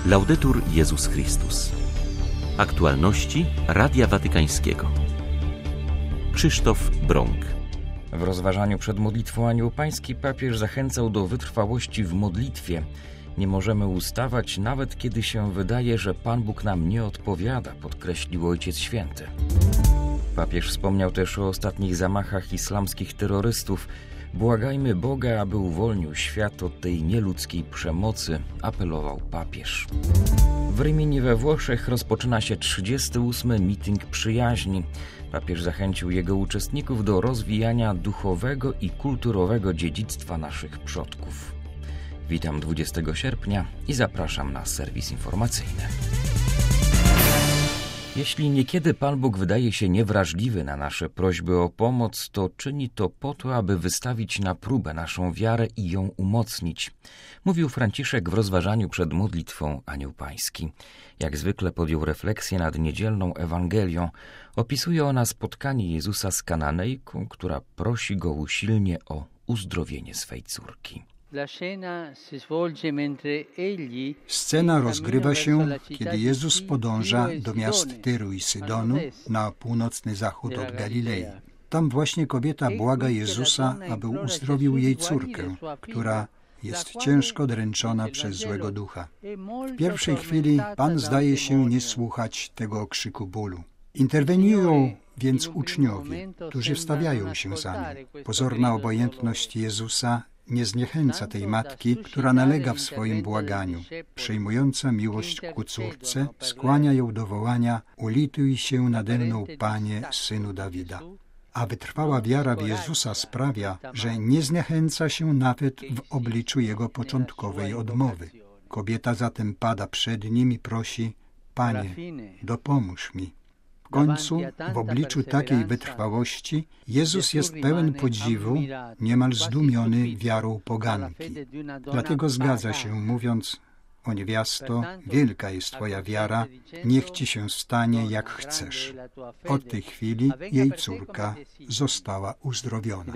Laudetur Jezus Chrystus. Aktualności Radia Watykańskiego. Krzysztof Brąk. W rozważaniu przed modlitwą Anioł Pański papież zachęcał do wytrwałości w modlitwie. Nie możemy ustawać, nawet kiedy się wydaje, że Pan Bóg nam nie odpowiada, podkreślił Ojciec Święty. Papież wspomniał też o ostatnich zamachach islamskich terrorystów. Błagajmy Boga, aby uwolnił świat od tej nieludzkiej przemocy, apelował papież. W Rimini we Włoszech rozpoczyna się 38. Meeting Przyjaźni. Papież zachęcił jego uczestników do rozwijania duchowego i kulturowego dziedzictwa naszych przodków. Witam 20 sierpnia i zapraszam na serwis informacyjny. Jeśli niekiedy Pan Bóg wydaje się niewrażliwy na nasze prośby o pomoc, to czyni to po to, aby wystawić na próbę naszą wiarę i ją umocnić, mówił Franciszek w rozważaniu przed modlitwą Anioł Pański. Jak zwykle podjął refleksję nad niedzielną Ewangelią. Opisuje ona spotkanie Jezusa z Kananejką, która prosi go usilnie o uzdrowienie swej córki. Scena rozgrywa się, kiedy Jezus podąża do miast Tyru i Sydonu na północny zachód od Galilei. Tam właśnie kobieta błaga Jezusa, aby uzdrowił jej córkę, która jest ciężko dręczona przez złego ducha. W pierwszej chwili Pan zdaje się nie słuchać tego okrzyku bólu. Interweniują więc uczniowie, którzy wstawiają się za nim. Pozorna obojętność Jezusa nie zniechęca tej matki, która nalega w swoim błaganiu. Przejmująca miłość ku córce skłania ją do wołania: ulituj się nade mną, Panie, Synu Dawida. A wytrwała wiara w Jezusa sprawia, że nie zniechęca się nawet w obliczu Jego początkowej odmowy. Kobieta zatem pada przed Nim i prosi: Panie, dopomóż mi. W końcu, w obliczu takiej wytrwałości, Jezus jest pełen podziwu, niemal zdumiony wiarą poganki. Dlatego zgadza się, mówiąc: o niewiasto, wielka jest Twoja wiara, niech Ci się stanie, jak chcesz. Od tej chwili jej córka została uzdrowiona.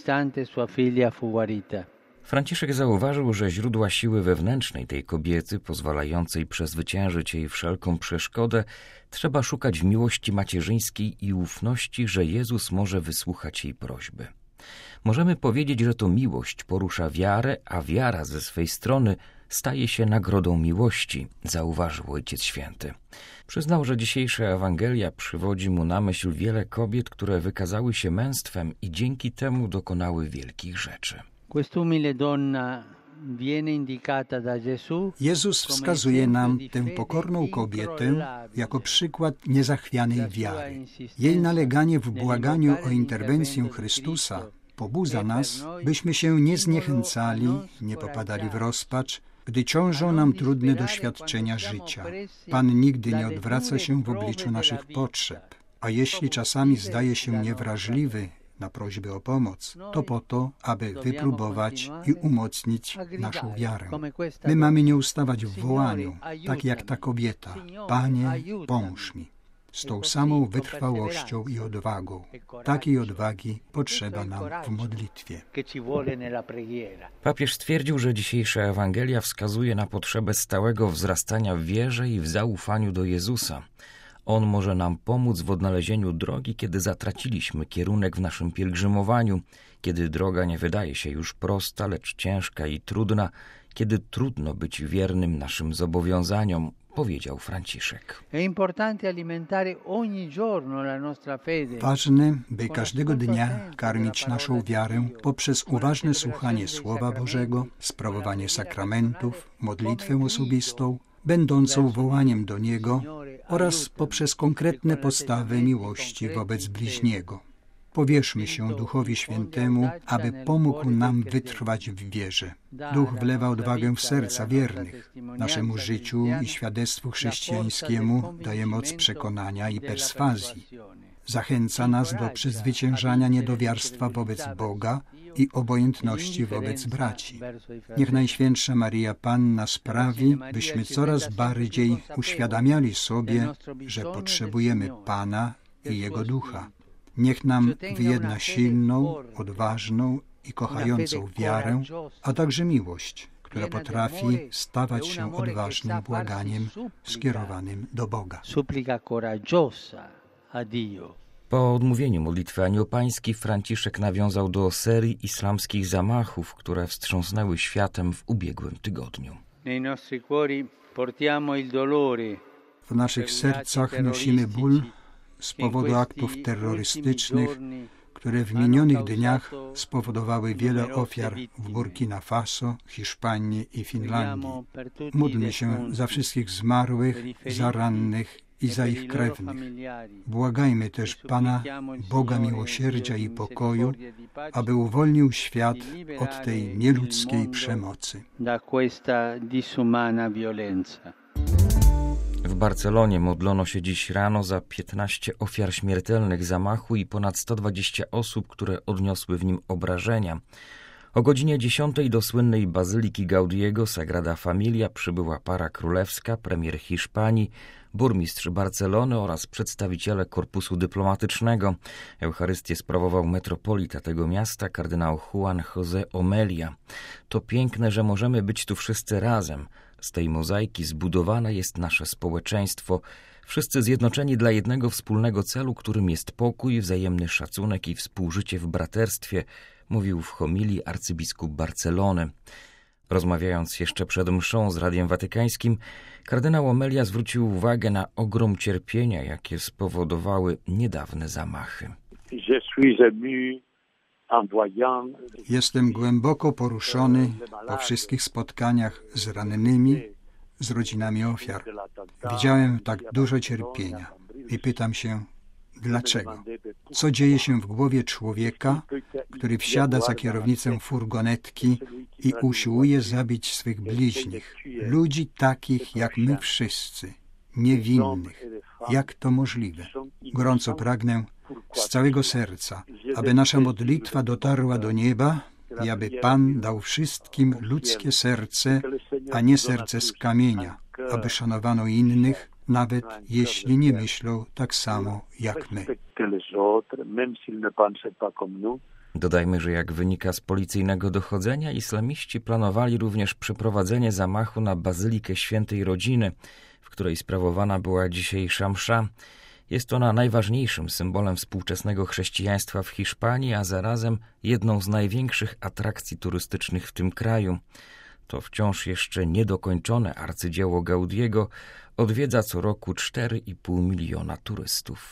Franciszek zauważył, że źródła siły wewnętrznej tej kobiety, pozwalającej przezwyciężyć jej wszelką przeszkodę, trzeba szukać w miłości macierzyńskiej i ufności, że Jezus może wysłuchać jej prośby. Możemy powiedzieć, że to miłość porusza wiarę, a wiara ze swej strony staje się nagrodą miłości, zauważył Ojciec Święty. Przyznał, że dzisiejsza Ewangelia przywodzi mu na myśl wiele kobiet, które wykazały się męstwem i dzięki temu dokonały wielkich rzeczy. Jezus wskazuje nam tę pokorną kobietę jako przykład niezachwianej wiary. Jej naleganie w błaganiu o interwencję Chrystusa pobudza nas, byśmy się nie zniechęcali, nie popadali w rozpacz, gdy ciążą nam trudne doświadczenia życia. Pan nigdy nie odwraca się w obliczu naszych potrzeb, a jeśli czasami zdaje się niewrażliwy na prośby o pomoc, to po to, aby wypróbować i umocnić naszą wiarę. My mamy nie ustawać w wołaniu, tak jak ta kobieta: Panie, pomóż mi. Z tą samą wytrwałością i odwagą. Takiej odwagi potrzeba nam w modlitwie. Papież stwierdził, że dzisiejsza Ewangelia wskazuje na potrzebę stałego wzrastania w wierze i w zaufaniu do Jezusa. On może nam pomóc w odnalezieniu drogi, kiedy zatraciliśmy kierunek w naszym pielgrzymowaniu, kiedy droga nie wydaje się już prosta, lecz ciężka i trudna, kiedy trudno być wiernym naszym zobowiązaniom, powiedział Franciszek. Ważne, by każdego dnia karmić naszą wiarę poprzez uważne słuchanie Słowa Bożego, sprawowanie sakramentów, modlitwę osobistą, będącą wołaniem do Niego, oraz poprzez konkretne postawy miłości wobec bliźniego. Powierzmy się Duchowi Świętemu, aby pomógł nam wytrwać w wierze. Duch wlewa odwagę w serca wiernych. Naszemu życiu i świadectwu chrześcijańskiemu daje moc przekonania i perswazji. Zachęca nas do przezwyciężania niedowiarstwa wobec Boga i obojętności wobec braci. Niech Najświętsza Maryja Panna sprawi, byśmy coraz bardziej uświadamiali sobie, że potrzebujemy Pana i Jego Ducha. Niech nam wyjedna silną, odważną i kochającą wiarę, a także miłość, która potrafi stawać się odważnym błaganiem skierowanym do Boga. Po odmówieniu modlitwy aniołpańskiej Franciszek nawiązał do serii islamskich zamachów, które wstrząsnęły światem w ubiegłym tygodniu. W naszych sercach nosimy ból z powodu aktów terrorystycznych, które w minionych dniach spowodowały wiele ofiar w Burkina Faso, Hiszpanii i Finlandii. Módlmy się za wszystkich zmarłych, za rannych i za ich krewnych. Błagajmy też Pana, Boga miłosierdzia i pokoju, aby uwolnił świat od tej nieludzkiej przemocy. W Barcelonie modlono się dziś rano za 15 ofiar śmiertelnych zamachu i ponad 120 osób, które odniosły w nim obrażenia. O godzinie 10 do słynnej bazyliki Gaudiego Sagrada Familia przybyła para królewska, premier Hiszpanii, burmistrz Barcelony oraz przedstawiciele korpusu dyplomatycznego. Eucharystię sprawował metropolita tego miasta, kardynał Juan José Omelia. To piękne, że możemy być tu wszyscy razem. Z tej mozaiki zbudowane jest nasze społeczeństwo. Wszyscy zjednoczeni dla jednego wspólnego celu, którym jest pokój, wzajemny szacunek i współżycie w braterstwie, mówił w homilii arcybiskup Barcelony. Rozmawiając jeszcze przed mszą z Radiem Watykańskim, kardynał Omelia zwrócił uwagę na ogrom cierpienia, jakie spowodowały niedawne zamachy. Jestem głęboko poruszony po wszystkich spotkaniach z rannymi, z rodzinami ofiar. Widziałem tak dużo cierpienia i pytam się, dlaczego? Co dzieje się w głowie człowieka, który wsiada za kierownicę furgonetki i usiłuje zabić swych bliźnich, ludzi takich jak my wszyscy, niewinnych? Jak to możliwe? Gorąco pragnę z całego serca, aby nasza modlitwa dotarła do nieba i aby Pan dał wszystkim ludzkie serce, a nie serce z kamienia, aby szanowano innych, nawet jeśli nie myślą tak samo jak my. Dodajmy, że jak wynika z policyjnego dochodzenia, islamiści planowali również przeprowadzenie zamachu na Bazylikę Świętej Rodziny, w której sprawowana była dzisiejsza msza. Jest ona najważniejszym symbolem współczesnego chrześcijaństwa w Hiszpanii, a zarazem jedną z największych atrakcji turystycznych w tym kraju. To wciąż jeszcze niedokończone arcydzieło Gaudiego odwiedza co roku 4,5 miliona turystów.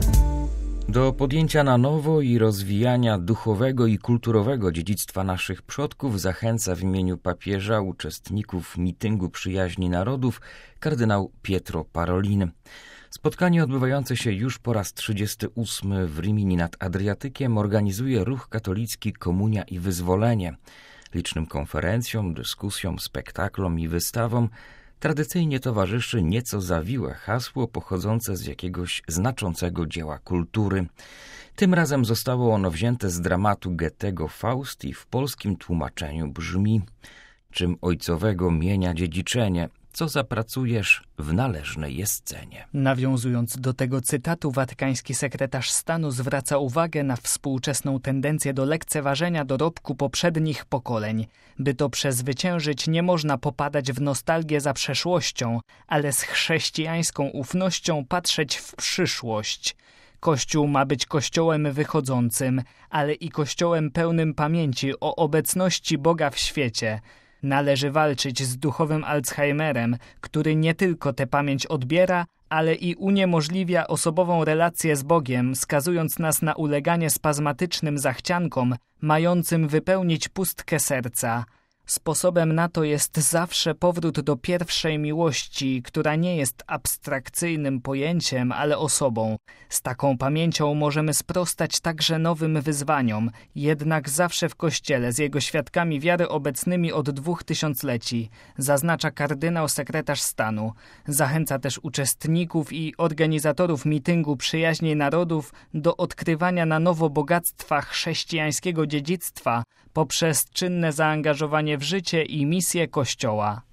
Do podjęcia na nowo i rozwijania duchowego i kulturowego dziedzictwa naszych przodków zachęca w imieniu papieża uczestników mityngu przyjaźni narodów kardynał Pietro Parolin. Spotkanie odbywające się już po raz 38 w Rimini nad Adriatykiem organizuje ruch katolicki Komunia i Wyzwolenie. Licznym konferencjom, dyskusjom, spektaklom i wystawom tradycyjnie towarzyszy nieco zawiłe hasło pochodzące z jakiegoś znaczącego dzieła kultury. Tym razem zostało ono wzięte z dramatu Goethego Faust i w polskim tłumaczeniu brzmi: czym ojcowego mienia dziedziczenie, co zapracujesz, w należnej jest cenie. Nawiązując do tego cytatu, watykański sekretarz stanu zwraca uwagę na współczesną tendencję do lekceważenia dorobku poprzednich pokoleń. By to przezwyciężyć, nie można popadać w nostalgię za przeszłością, ale z chrześcijańską ufnością patrzeć w przyszłość. Kościół ma być kościołem wychodzącym, ale i kościołem pełnym pamięci o obecności Boga w świecie. Należy walczyć z duchowym Alzheimerem, który nie tylko tę pamięć odbiera, ale i uniemożliwia osobową relację z Bogiem, skazując nas na uleganie spazmatycznym zachciankom, mającym wypełnić pustkę serca. Sposobem na to jest zawsze powrót do pierwszej miłości, która nie jest abstrakcyjnym pojęciem, ale osobą. Z taką pamięcią możemy sprostać także nowym wyzwaniom, jednak zawsze w Kościele z jego świadkami wiary obecnymi od 2000 leci, zaznacza kardynał sekretarz stanu. Zachęca też uczestników i organizatorów mityngu Przyjaźni Narodów do odkrywania na nowo bogactwa chrześcijańskiego dziedzictwa poprzez czynne zaangażowanie w życie i misję Kościoła.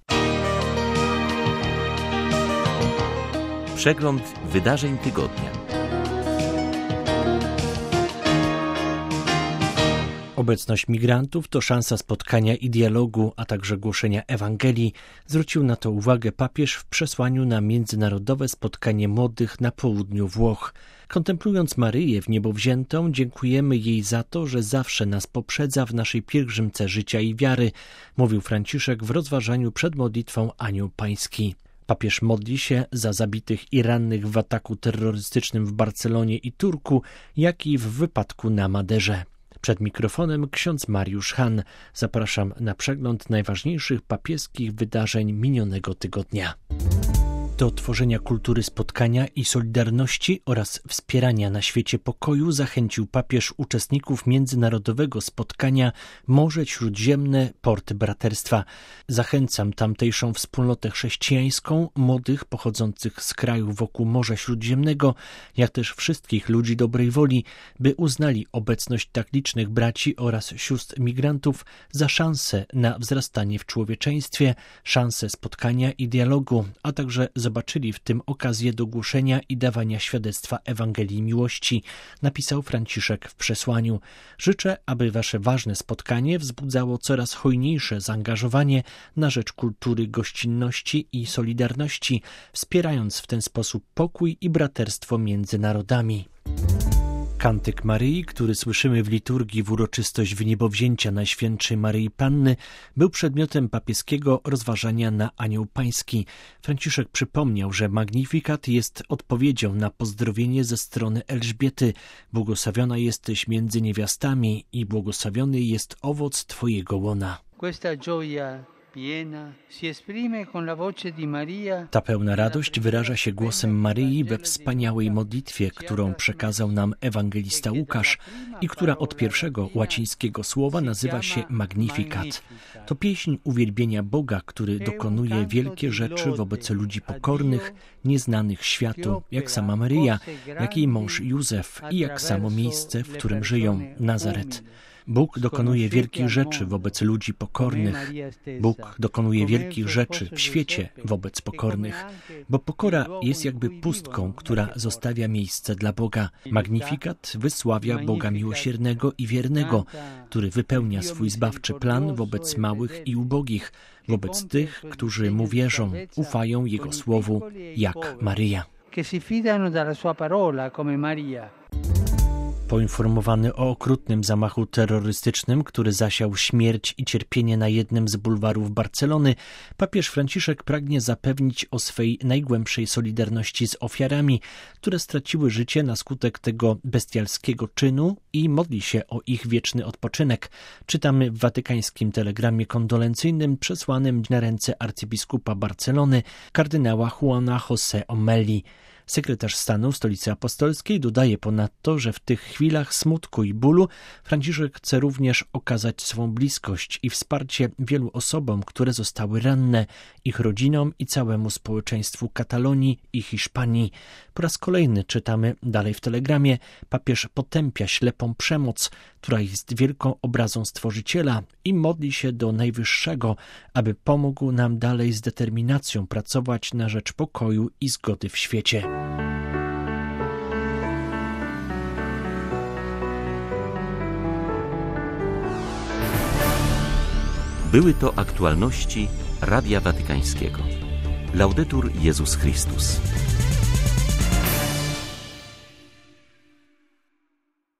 Przegląd wydarzeń tygodnia. Obecność migrantów to szansa spotkania i dialogu, a także głoszenia Ewangelii. Zwrócił na to uwagę papież w przesłaniu na międzynarodowe spotkanie młodych na południu Włoch. Kontemplując Maryję w niebo wziętą, dziękujemy jej za to, że zawsze nas poprzedza w naszej pielgrzymce życia i wiary, mówił Franciszek w rozważaniu przed modlitwą Anioł Pański. Papież modli się za zabitych i rannych w ataku terrorystycznym w Barcelonie i Turku, jak i w wypadku na Maderze. Przed mikrofonem ksiądz Mariusz Han. Zapraszam na przegląd najważniejszych papieskich wydarzeń minionego tygodnia. Do tworzenia kultury spotkania i solidarności oraz wspierania na świecie pokoju zachęcił papież uczestników międzynarodowego spotkania Morze Śródziemne – Port Braterstwa. Zachęcam tamtejszą wspólnotę chrześcijańską, młodych pochodzących z krajów wokół Morza Śródziemnego, jak też wszystkich ludzi dobrej woli, by uznali obecność tak licznych braci oraz sióstr migrantów za szansę na wzrastanie w człowieczeństwie, szansę spotkania i dialogu, a także zobaczyli w tym okazję do głoszenia i dawania świadectwa Ewangelii miłości, napisał Franciszek w przesłaniu. Życzę, aby wasze ważne spotkanie wzbudzało coraz hojniejsze zaangażowanie na rzecz kultury gościnności i solidarności, wspierając w ten sposób pokój i braterstwo między narodami. Kantyk Maryi, który słyszymy w liturgii w uroczystość wyniebowzięcia Najświętszej Maryi Panny, był przedmiotem papieskiego rozważania na Anioł Pański. Franciszek przypomniał, że Magnificat jest odpowiedzią na pozdrowienie ze strony Elżbiety. Błogosławiona jesteś między niewiastami i błogosławiony jest owoc Twojego łona. Ta pełna radość wyraża się głosem Maryi we wspaniałej modlitwie, którą przekazał nam ewangelista Łukasz i która od pierwszego łacińskiego słowa nazywa się Magnificat. To pieśń uwielbienia Boga, który dokonuje wielkie rzeczy wobec ludzi pokornych, nieznanych światu, jak sama Maryja, jak jej mąż Józef i jak samo miejsce, w którym żyją, Nazaret. Bóg dokonuje wielkich rzeczy wobec ludzi pokornych. Bóg dokonuje wielkich rzeczy w świecie wobec pokornych, bo pokora jest jakby pustką, która zostawia miejsce dla Boga. Magnificat wysławia Boga miłosiernego i wiernego, który wypełnia swój zbawczy plan wobec małych i ubogich, wobec tych, którzy mu wierzą, ufają Jego słowu, jak Maryja. Poinformowany o okrutnym zamachu terrorystycznym, który zasiał śmierć i cierpienie na jednym z bulwarów Barcelony, papież Franciszek pragnie zapewnić o swej najgłębszej solidarności z ofiarami, które straciły życie na skutek tego bestialskiego czynu i modli się o ich wieczny odpoczynek. Czytamy w watykańskim telegramie kondolencyjnym przesłanym na ręce arcybiskupa Barcelony, kardynała Juana José Omelli. Sekretarz stanu w Stolicy Apostolskiej dodaje ponadto, że w tych chwilach smutku i bólu Franciszek chce również okazać swą bliskość i wsparcie wielu osobom, które zostały ranne, ich rodzinom i całemu społeczeństwu Katalonii i Hiszpanii. Po raz kolejny czytamy dalej w telegramie, papież potępia ślepą przemoc, która jest wielką obrazą Stworzyciela i modli się do Najwyższego, aby pomógł nam dalej z determinacją pracować na rzecz pokoju i zgody w świecie. Były to aktualności Radia Watykańskiego. Laudetur Jezus Chrystus.